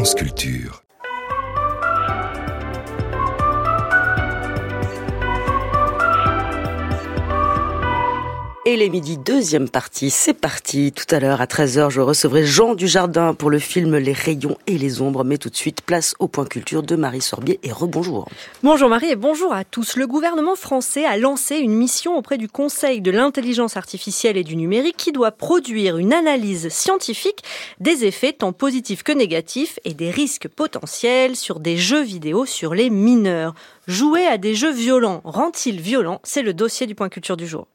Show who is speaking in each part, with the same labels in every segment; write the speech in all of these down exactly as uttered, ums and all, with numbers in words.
Speaker 1: France Culture.
Speaker 2: Et les midis, deuxième partie, c'est parti. Tout à l'heure, à treize heures, je recevrai Jean Dujardin pour le film Les rayons et les ombres. Mais tout de suite, place au point culture de Marie Sorbier et rebonjour.
Speaker 3: Bonjour Marie et bonjour à tous. Le gouvernement français a lancé une mission auprès du Conseil de l'intelligence artificielle et du numérique qui doit produire une analyse scientifique des effets tant positifs que négatifs et des risques potentiels sur des jeux vidéo sur les mineurs. Jouer à des jeux violents rend-il violent ? C'est le dossier du point culture du jour.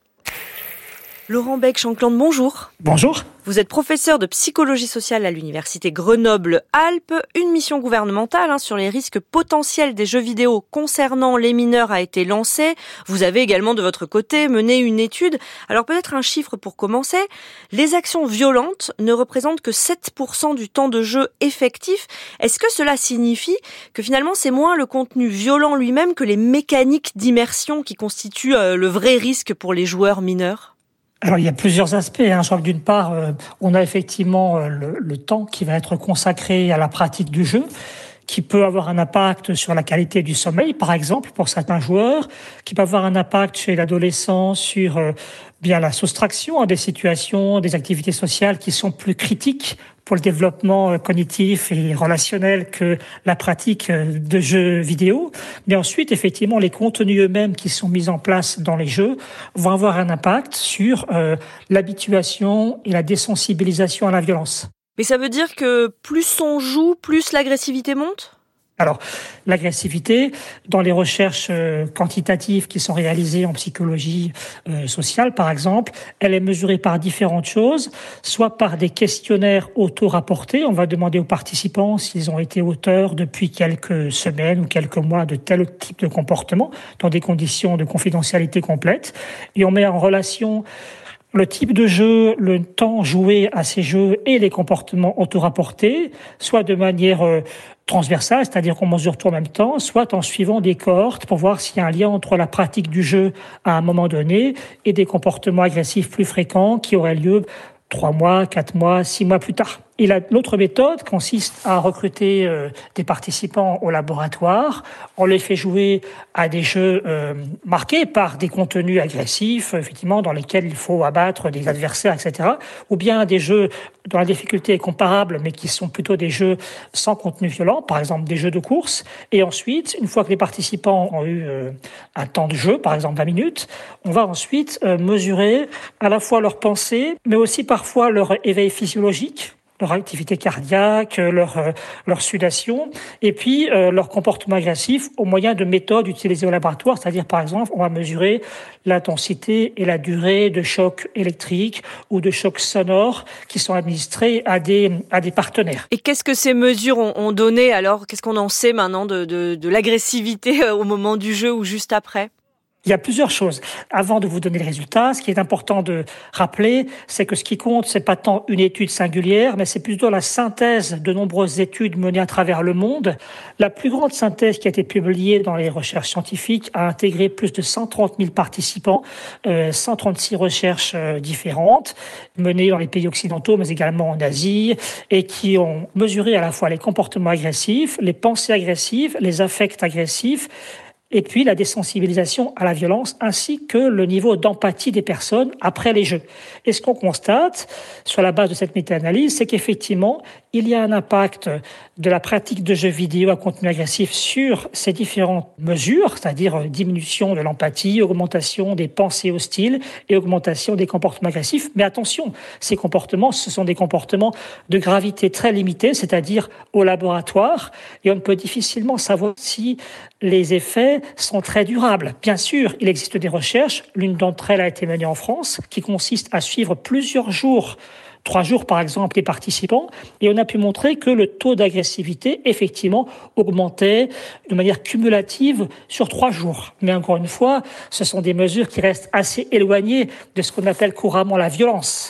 Speaker 3: Laurent Bec-Chanclande, bonjour.
Speaker 4: Bonjour.
Speaker 3: Vous êtes professeur de psychologie sociale à l'université Grenoble-Alpes. Une mission gouvernementale hein, sur les risques potentiels des jeux vidéo concernant les mineurs a été lancée. Vous avez également de votre côté mené une étude. Alors peut-être un chiffre pour commencer. Les actions violentes ne représentent que sept pour cent du temps de jeu effectif. Est-ce que cela signifie que finalement c'est moins le contenu violent lui-même que les mécaniques d'immersion qui constituent euh, le vrai risque pour les joueurs mineurs ?
Speaker 4: Alors, il y a plusieurs aspects. Hein. Je crois que d'une part, euh, on a effectivement euh, le, le temps qui va être consacré à la pratique du jeu, qui peut avoir un impact sur la qualité du sommeil, par exemple, pour certains joueurs, qui peut avoir un impact chez l'adolescent sur euh, bien la soustraction à des situations, des activités sociales qui sont plus critiques pour le développement cognitif et relationnel que la pratique de jeux vidéo. Mais ensuite, effectivement, les contenus eux-mêmes qui sont mis en place dans les jeux vont avoir un impact sur euh, l'habituation et la désensibilisation à la violence.
Speaker 3: Mais ça veut dire que plus on joue, plus l'agressivité monte ?
Speaker 4: Alors, l'agressivité, dans les recherches euh, quantitatives qui sont réalisées en psychologie euh, sociale, par exemple, elle est mesurée par différentes choses, soit par des questionnaires auto-rapportés. On va demander aux participants s'ils ont été auteurs depuis quelques semaines ou quelques mois de tel type de comportement, dans des conditions de confidentialité complète. Et on met en relation le type de jeu, le temps joué à ces jeux et les comportements auto-rapportés, soit de manière euh, transversale, c'est-à-dire qu'on mesure tout en même temps, soit en suivant des cohortes pour voir s'il y a un lien entre la pratique du jeu à un moment donné et des comportements agressifs plus fréquents qui auraient lieu trois mois, quatre mois, six mois plus tard. Et la, l'autre méthode consiste à recruter euh, des participants au laboratoire. On les fait jouer à des jeux euh, marqués par des contenus agressifs, effectivement, dans lesquels il faut abattre des adversaires, et cetera. Ou bien des jeux dont la difficulté est comparable, mais qui sont plutôt des jeux sans contenu violent, par exemple des jeux de course. Et ensuite, une fois que les participants ont eu euh, un temps de jeu, par exemple vingt minutes, on va ensuite euh, mesurer à la fois leurs pensées, mais aussi parfois leur éveil physiologique, leur activité cardiaque, leur euh, leur sudation, et puis euh, leur comportement agressif au moyen de méthodes utilisées au laboratoire, c'est-à-dire par exemple, on va mesurer l'intensité et la durée de chocs électriques ou de chocs sonores qui sont administrés à des à des partenaires.
Speaker 3: Et qu'est-ce que ces mesures ont, ont donné alors ? Qu'est-ce qu'on en sait maintenant de, de, de l'agressivité au moment du jeu ou juste après ?
Speaker 4: Il y a plusieurs choses. Avant de vous donner les résultats, ce qui est important de rappeler, c'est que ce qui compte, c'est pas tant une étude singulière, mais c'est plutôt la synthèse de nombreuses études menées à travers le monde. La plus grande synthèse qui a été publiée dans les recherches scientifiques a intégré plus de cent trente mille participants, euh, cent trente-six recherches euh, différentes, menées dans les pays occidentaux, mais également en Asie, et qui ont mesuré à la fois les comportements agressifs, les pensées agressives, les affects agressifs, et puis la désensibilisation à la violence, ainsi que le niveau d'empathie des personnes après les jeux. Et ce qu'on constate, sur la base de cette méta-analyse, c'est qu'effectivement, il y a un impact de la pratique de jeux vidéo à contenu agressif sur ces différentes mesures, c'est-à-dire diminution de l'empathie, augmentation des pensées hostiles et augmentation des comportements agressifs. Mais attention, ces comportements, ce sont des comportements de gravité très limitée, c'est-à-dire au laboratoire, et on peut difficilement savoir si les effets sont très durables. Bien sûr, il existe des recherches, l'une d'entre elles a été menée en France, qui consiste à suivre plusieurs jours, trois jours par exemple, les participants, et on a pu montrer que le taux d'agressivité, effectivement, augmentait de manière cumulative sur trois jours. Mais encore une fois, ce sont des mesures qui restent assez éloignées de ce qu'on appelle couramment la violence.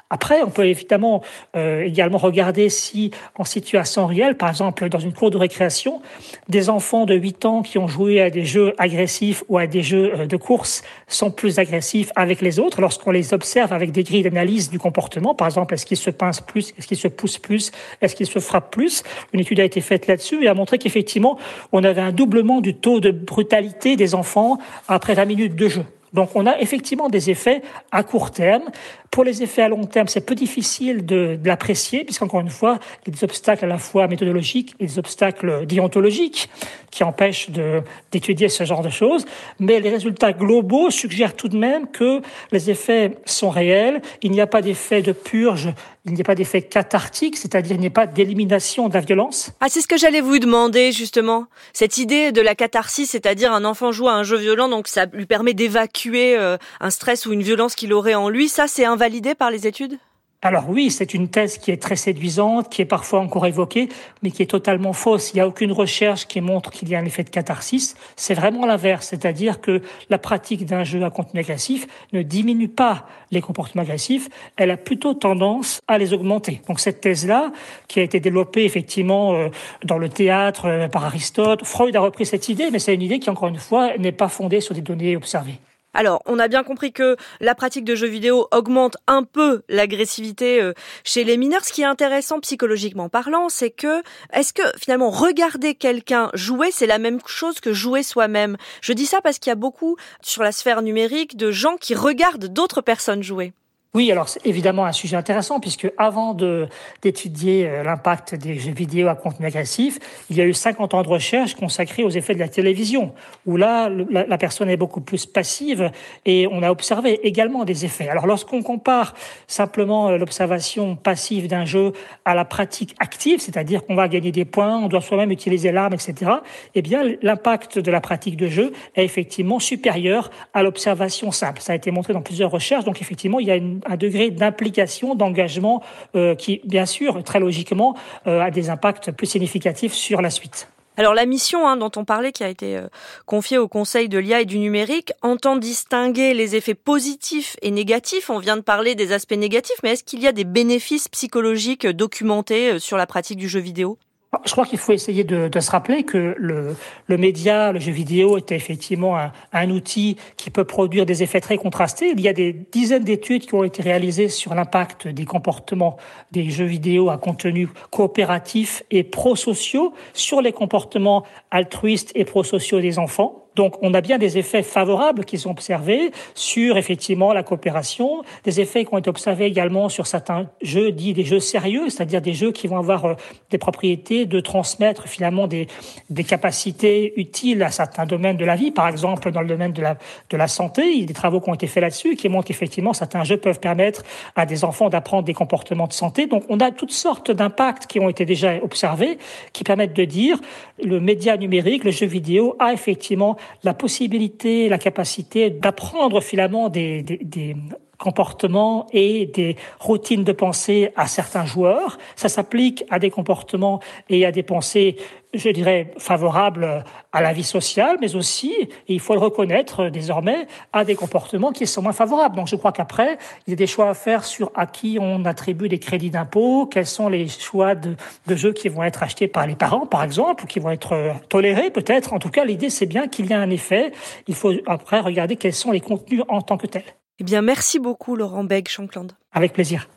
Speaker 4: Après, on peut évidemment euh, également regarder si, en situation réelle, par exemple dans une cour de récréation, des enfants de huit ans qui ont joué à des jeux agressifs ou à des jeux de course sont plus agressifs avec les autres lorsqu'on les observe avec des grilles d'analyse du comportement. Par exemple, est-ce qu'ils se pincent plus, est-ce qu'ils se poussent plus, est-ce qu'ils se frappent plus? Une étude a été faite là-dessus et a montré qu'effectivement, on avait un doublement du taux de brutalité des enfants après vingt minutes de jeu. Donc on a effectivement des effets à court terme. Pour les effets à long terme, c'est peu difficile de, de l'apprécier, puisqu'encore une fois, il y a des obstacles à la fois méthodologiques et des obstacles déontologiques qui empêchent de, d'étudier ce genre de choses. Mais les résultats globaux suggèrent tout de même que les effets sont réels. Il n'y a pas d'effet de purge, il n'y a pas d'effet cathartique, c'est-à-dire il n'y a pas d'élimination de la violence.
Speaker 3: Ah, c'est ce que j'allais vous demander, justement. Cette idée de la catharsis, c'est-à-dire un enfant joue à un jeu violent, donc ça lui permet d'évacuer euh, un stress ou une violence qu'il aurait en lui. Ça, c'est invalidé par les études ?
Speaker 4: Alors oui, c'est une thèse qui est très séduisante, qui est parfois encore évoquée, mais qui est totalement fausse. Il n'y a aucune recherche qui montre qu'il y a un effet de catharsis. C'est vraiment l'inverse, c'est-à-dire que la pratique d'un jeu à contenu agressif ne diminue pas les comportements agressifs, elle a plutôt tendance à les augmenter. Donc cette thèse-là, qui a été développée effectivement euh, dans le théâtre euh, par Aristote, Freud a repris cette idée, mais c'est une idée qui, encore une fois, n'est pas fondée sur des données observées.
Speaker 3: Alors, on a bien compris que la pratique de jeux vidéo augmente un peu l'agressivité chez les mineurs. Ce qui est intéressant psychologiquement parlant, c'est que, est-ce que finalement regarder quelqu'un jouer, c'est la même chose que jouer soi-même ? Je dis ça parce qu'il y a beaucoup sur la sphère numérique de gens qui regardent d'autres personnes jouer.
Speaker 4: Oui, alors c'est évidemment un sujet intéressant puisque avant de, d'étudier euh, l'impact des jeux vidéo à contenu agressif, il y a eu cinquante ans de recherche consacrés aux effets de la télévision, où là, le, la, la personne est beaucoup plus passive et on a observé également des effets. Alors lorsqu'on compare simplement euh, l'observation passive d'un jeu à la pratique active, c'est-à-dire qu'on va gagner des points, on doit soi-même utiliser l'arme, et cetera, eh bien l'impact de la pratique de jeu est effectivement supérieur à l'observation simple. Ça a été montré dans plusieurs recherches, donc effectivement il y a une un degré d'implication, d'engagement euh, qui, bien sûr, très logiquement, euh, a des impacts plus significatifs sur la suite.
Speaker 3: Alors la mission hein, dont on parlait, qui a été euh, confiée au Conseil de l'I A et du numérique, entend distinguer les effets positifs et négatifs. On vient de parler des aspects négatifs, mais est-ce qu'il y a des bénéfices psychologiques documentés euh, sur la pratique du jeu vidéo ?
Speaker 4: Je crois qu'il faut essayer de, de se rappeler que le, le média, le jeu vidéo, était effectivement un, un outil qui peut produire des effets très contrastés. Il y a des dizaines d'études qui ont été réalisées sur l'impact des comportements des jeux vidéo à contenu coopératif et prosociaux sur les comportements altruistes et prosociaux des enfants. Donc, on a bien des effets favorables qui sont observés sur, effectivement, la coopération, des effets qui ont été observés également sur certains jeux dits des jeux sérieux, c'est-à-dire des jeux qui vont avoir euh, des propriétés de transmettre, finalement, des, des capacités utiles à certains domaines de la vie. Par exemple, dans le domaine de la, de la santé, il y a des travaux qui ont été faits là-dessus qui montrent qu'effectivement, certains jeux peuvent permettre à des enfants d'apprendre des comportements de santé. Donc, on a toutes sortes d'impacts qui ont été déjà observés, qui permettent de dire le média numérique, le jeu vidéo, a effectivement la possibilité, la capacité d'apprendre finalement des, des, des comportements et des routines de pensée à certains joueurs. Ça s'applique à des comportements et à des pensées, je dirais, favorables à la vie sociale, mais aussi, et il faut le reconnaître désormais, à des comportements qui sont moins favorables. Donc je crois qu'après, il y a des choix à faire sur à qui on attribue des crédits d'impôt, quels sont les choix de, de jeux qui vont être achetés par les parents, par exemple, ou qui vont être tolérés peut-être. En tout cas, l'idée, c'est bien qu'il y a un effet. Il faut après regarder quels sont les contenus en tant que tels.
Speaker 3: Eh bien, merci beaucoup, Laurent Bègue-Shankland.
Speaker 4: Avec plaisir.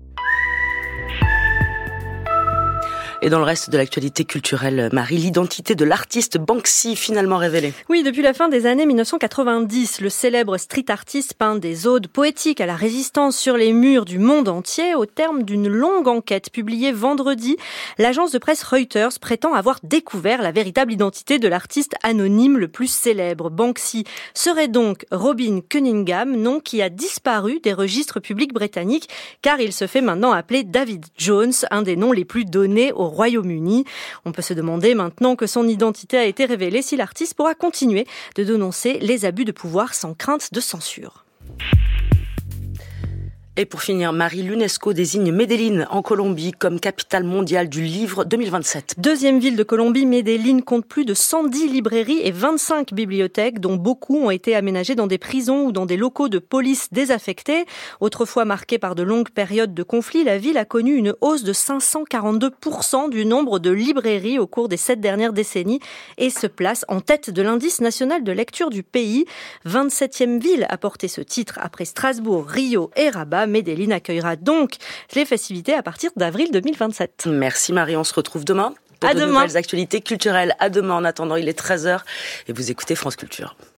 Speaker 2: Et dans le reste de l'actualité culturelle, Marie, l'identité de l'artiste Banksy finalement révélée.
Speaker 3: Oui, depuis la fin des années mille neuf cent quatre-vingt-dix, le célèbre street artiste peint des odes poétiques à la résistance sur les murs du monde entier. Au terme d'une longue enquête publiée vendredi, l'agence de presse Reuters prétend avoir découvert la véritable identité de l'artiste anonyme le plus célèbre. Banksy serait donc Robin Cunningham, nom qui a disparu des registres publics britanniques, car il se fait maintenant appeler David Jones, un des noms les plus donnés au Royaume-Uni. On peut se demander maintenant que son identité a été révélée si l'artiste pourra continuer de dénoncer les abus de pouvoir sans crainte de censure.
Speaker 2: Et pour finir, Marie, l'UNESCO désigne Medellín en Colombie comme capitale mondiale du livre deux mille vingt-sept.
Speaker 3: Deuxième ville de Colombie, Medellín compte plus de cent dix librairies et vingt-cinq bibliothèques, dont beaucoup ont été aménagées dans des prisons ou dans des locaux de police désaffectés. Autrefois marquée par de longues périodes de conflits, la ville a connu une hausse de cinq cent quarante-deux pour cent du nombre de librairies au cours des sept dernières décennies et se place en tête de l'indice national de lecture du pays. vingt-septième ville à porter ce titre après Strasbourg, Rio et Rabat. Medellín accueillera donc les festivités à partir d'avril deux mille vingt-sept.
Speaker 2: Merci Marie, on se retrouve demain pour
Speaker 3: à
Speaker 2: de
Speaker 3: demain.
Speaker 2: nouvelles actualités culturelles. À demain, en attendant, il est treize heures et vous écoutez France Culture.